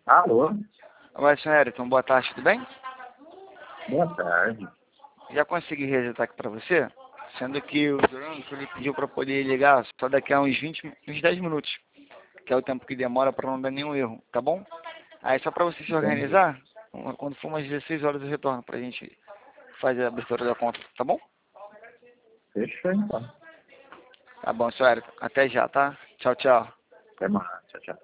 Alô? Olá, senhor Ayrton, boa tarde, tudo bem? Boa tarde. Já consegui resetar aqui para você, sendo que o Durango ele pediu para poder ligar só daqui a uns 10 minutos, que é o tempo que demora para não dar nenhum erro, tá bom? Aí só para você se Entendi. organizar, quando for umas 16 horas eu retorno para a gente fazer a abertura da conta, tá bom? Fechou então. Tá bom, senhor Ayrton, até já, tá? Tchau, tchau. Até mais. Tchau, tchau.